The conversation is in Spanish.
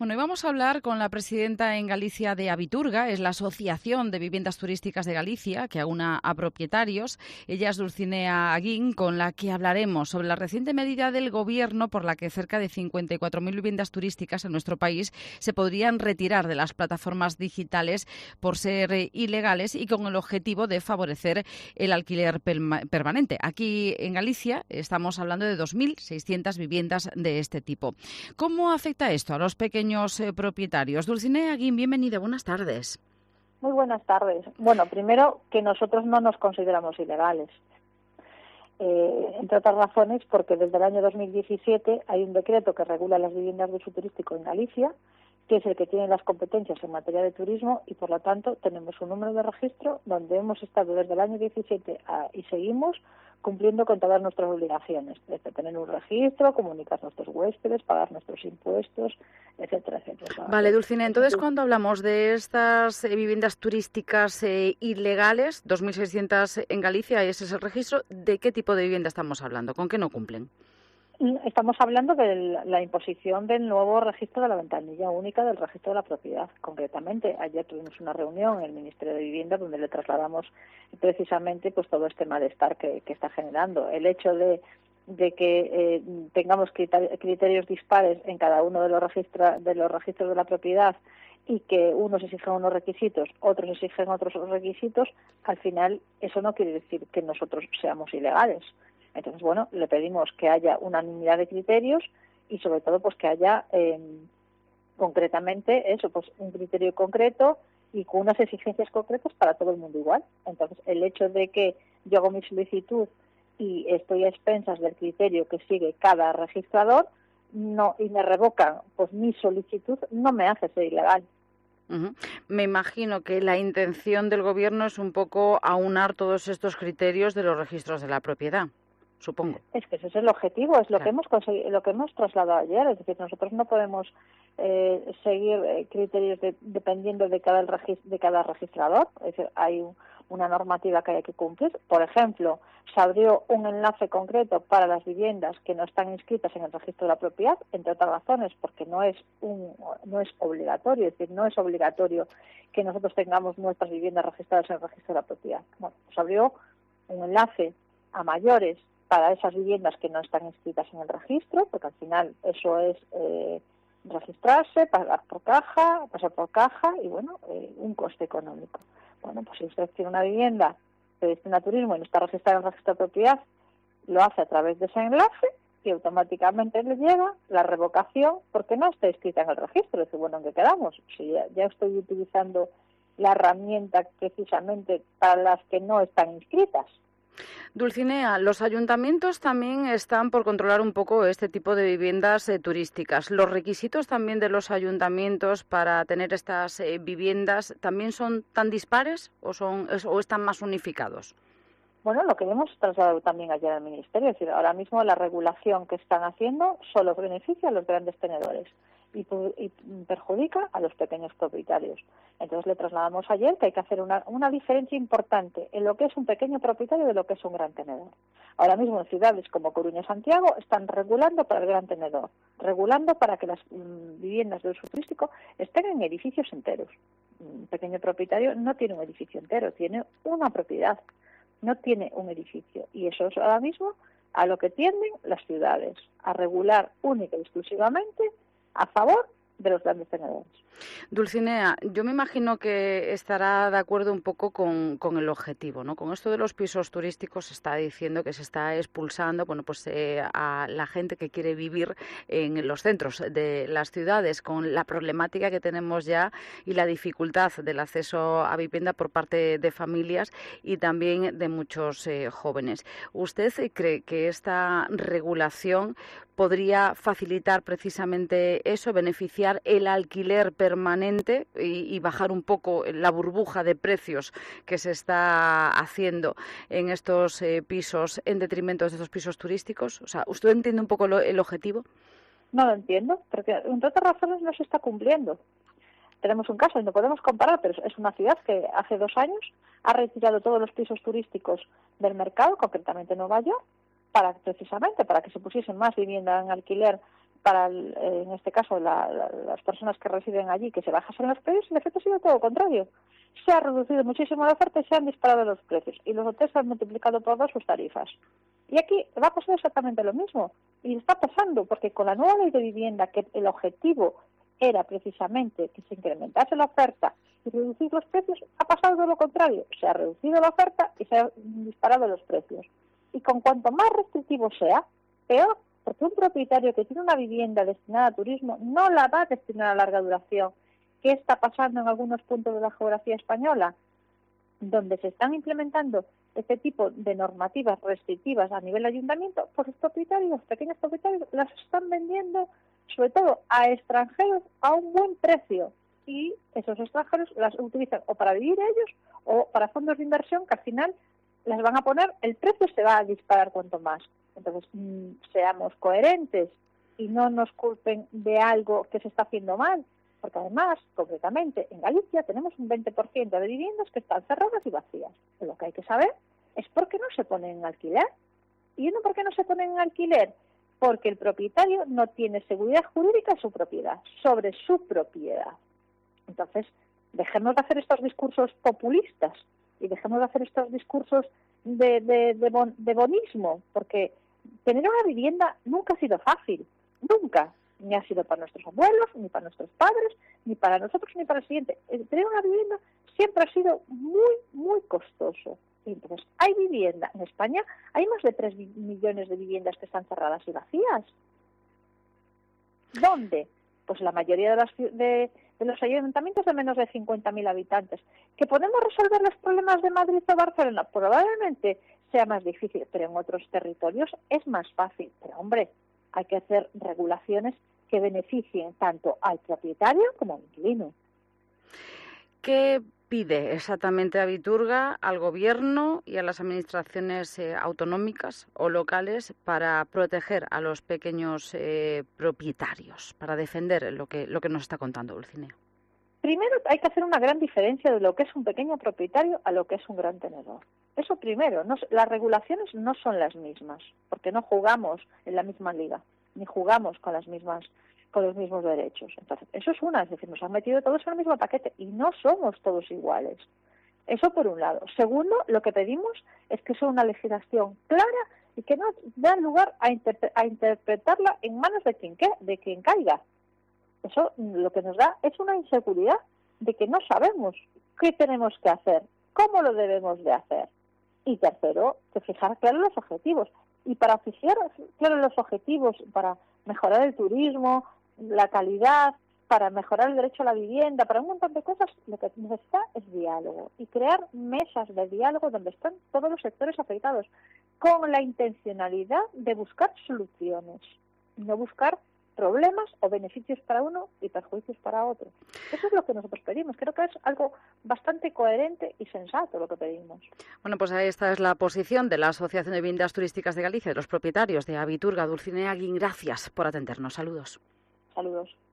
Bueno, y vamos a hablar con la presidenta en Galicia de Habiturga, es la Asociación de Viviendas Turísticas de Galicia, que aúna a propietarios. Ella es Dulcinea Aguín, con la que hablaremos sobre la reciente medida del Gobierno por la que cerca de 54.000 viviendas turísticas en nuestro país se podrían retirar de las plataformas digitales por ser ilegales y con el objetivo de favorecer el alquiler permanente. Aquí en Galicia estamos hablando de 2.600 viviendas de este tipo. ¿Cómo afecta esto a los pequeños propietarios? Dulcinea Aguín, bienvenida, buenas tardes. Muy buenas tardes. Bueno, primero que nosotros no nos consideramos ilegales, entre otras razones porque desde el año 2017 hay un decreto que regula las viviendas de uso turístico en Galicia, que es el que tiene las competencias en materia de turismo y por lo tanto tenemos un número de registro donde hemos estado desde el año 17 y seguimos cumpliendo con todas nuestras obligaciones, desde tener un registro, comunicar a nuestros huéspedes, pagar nuestros impuestos, etcétera, etcétera. Vale, Dulcinea, entonces cuando hablamos de estas viviendas turísticas ilegales, 2.600 en Galicia, ese es el registro, ¿de qué tipo de vivienda estamos hablando? ¿Con qué no cumplen? Estamos hablando de la imposición del nuevo registro de la ventanilla única del registro de la propiedad. Concretamente, ayer tuvimos una reunión en el Ministerio de Vivienda donde le trasladamos precisamente pues todo este malestar que está generando. El hecho de que tengamos criterios dispares en cada uno de los registros de la propiedad y que unos exigen unos requisitos, otros exigen otros requisitos, al final eso no quiere decir que nosotros seamos ilegales. Entonces, bueno, le pedimos que haya unanimidad de criterios y sobre todo pues que haya concretamente eso, pues un criterio concreto y con unas exigencias concretas para todo el mundo igual. Entonces, el hecho de que yo hago mi solicitud y estoy a expensas del criterio que sigue cada registrador y me revocan pues mi solicitud, no me hace ser ilegal. Uh-huh. Me imagino que la intención del Gobierno es un poco aunar todos estos criterios de los registros de la propiedad. Supongo. Es que ese es el objetivo, es lo claro. que hemos conseguido, lo que hemos trasladado ayer. Es decir, nosotros no podemos seguir criterios dependiendo de cada registrador. Es decir, hay una normativa que hay que cumplir. Por ejemplo, se abrió un enlace concreto para las viviendas que no están inscritas en el registro de la propiedad, entre otras razones, porque no es obligatorio. Es decir, no es obligatorio que nosotros tengamos nuestras viviendas registradas en el registro de la propiedad. Bueno, se abrió un enlace a mayores para esas viviendas que no están inscritas en el registro, porque al final eso es registrarse, pasar por caja y, bueno, un coste económico. Bueno, pues si usted tiene una vivienda que destina a turismo y no está registrada en el registro de propiedad, lo hace a través de ese enlace y automáticamente le llega la revocación porque no está inscrita en el registro. Dice, bueno, ¿en qué quedamos? Si ya estoy utilizando la herramienta precisamente para las que no están inscritas. Dulcinea, los ayuntamientos también están por controlar un poco este tipo de viviendas turísticas. ¿Los requisitos también de los ayuntamientos para tener estas viviendas también son tan dispares o están más unificados? Bueno, lo que hemos trasladado también ayer al Ministerio, es decir, ahora mismo la regulación que están haciendo solo beneficia a los grandes tenedores y perjudica a los pequeños propietarios. Entonces le trasladamos ayer que hay que hacer una diferencia importante en lo que es un pequeño propietario de lo que es un gran tenedor. Ahora mismo en ciudades como Coruña y Santiago están regulando para el gran tenedor, regulando para que las viviendas de uso turístico estén en edificios enteros. Un pequeño propietario no tiene un edificio entero, tiene una propiedad, no tiene un edificio. Y eso es ahora mismo a lo que tienden las ciudades, a regular única y exclusivamente a favor de los grandes tenedores. Dulcinea, yo me imagino que estará de acuerdo un poco con el objetivo, ¿no? Con esto de los pisos turísticos se está diciendo que se está expulsando, bueno, pues a la gente que quiere vivir en los centros de las ciudades, con la problemática que tenemos ya y la dificultad del acceso a vivienda por parte de familias y también de muchos jóvenes. ¿Usted cree que esta regulación podría facilitar precisamente eso, beneficiar el alquiler permanente y bajar un poco la burbuja de precios que se está haciendo en estos pisos en detrimento de estos pisos turísticos? O sea, ¿usted entiende un poco el objetivo? No lo entiendo, porque entre otras razones no se está cumpliendo. Tenemos un caso y no podemos comparar, pero es una ciudad que hace 2 años ha retirado todos los pisos turísticos del mercado, concretamente Nueva York, precisamente para que se pusiesen más vivienda en alquiler en este caso, las personas que residen allí, que se bajasen los precios, el efecto ha sido todo lo contrario. Se ha reducido muchísimo la oferta y se han disparado los precios. Y los hoteles han multiplicado por 2 sus tarifas. Y aquí va a pasar exactamente lo mismo. Y está pasando, porque con la nueva ley de vivienda, que el objetivo era precisamente que se incrementase la oferta y reducir los precios, ha pasado todo lo contrario. Se ha reducido la oferta y se han disparado los precios. Y con cuanto más restrictivo sea, peor, porque un propietario que tiene una vivienda destinada a turismo no la va a destinar a larga duración. ¿Qué está pasando en algunos puntos de la geografía española? Donde se están implementando este tipo de normativas restrictivas a nivel de ayuntamiento, pues los propietarios, los pequeños propietarios, las están vendiendo sobre todo a extranjeros a un buen precio. Y esos extranjeros las utilizan o para vivir ellos o para fondos de inversión que al final las van a poner, el precio se va a disparar cuanto más. Entonces, seamos coherentes y no nos culpen de algo que se está haciendo mal, porque además, concretamente, en Galicia tenemos un 20% de viviendas que están cerradas y vacías. Lo que hay que saber es por qué no se ponen en alquiler. ¿Y uno por qué no se ponen en alquiler? Porque el propietario no tiene seguridad jurídica sobre su propiedad. Entonces, dejemos de hacer estos discursos populistas y dejemos de hacer estos discursos de bonismo, porque tener una vivienda nunca ha sido fácil, nunca, ni ha sido para nuestros abuelos, ni para nuestros padres, ni para nosotros, ni para el siguiente. Tener una vivienda siempre ha sido muy, muy costoso. Y entonces, hay vivienda en España, hay más de 3 millones de viviendas que están cerradas y vacías. ¿Dónde? Pues la mayoría de los ayuntamientos de menos de 50.000 habitantes. ¿Que podemos resolver los problemas de Madrid o Barcelona? Probablemente sea más difícil, pero en otros territorios es más fácil. Pero, hombre, hay que hacer regulaciones que beneficien tanto al propietario como al inquilino. ¿Qué pide exactamente Abiturga al Gobierno y a las administraciones autonómicas o locales para proteger a los pequeños propietarios, para defender lo que nos está contando Dulcinea? Primero hay que hacer una gran diferencia de lo que es un pequeño propietario a lo que es un gran tenedor. Eso primero, las regulaciones no son las mismas, porque no jugamos en la misma liga, ni jugamos con los mismos derechos. Entonces, eso es una, es decir, nos han metido todos en el mismo paquete y no somos todos iguales. Eso por un lado. Segundo, lo que pedimos es que sea una legislación clara y que no dé lugar a interpretarla en manos de quien caiga. Eso lo que nos da es una inseguridad de que no sabemos qué tenemos que hacer, cómo lo debemos de hacer. Y tercero, que fijar claros los objetivos. Y para fijar claros los objetivos, para mejorar el turismo, la calidad, para mejorar el derecho a la vivienda, para un montón de cosas, lo que necesita es diálogo y crear mesas de diálogo donde están todos los sectores afectados, con la intencionalidad de buscar soluciones, no buscar problemas o beneficios para uno y perjuicios para otro. Eso es lo que nosotros pedimos. Creo que es algo bastante coherente y sensato lo que pedimos. Bueno, pues esta es la posición de la Asociación de Viviendas Turísticas de Galicia, de los propietarios de Abiturga. Dulcinea Guín, gracias por atendernos. Saludos. Saludos.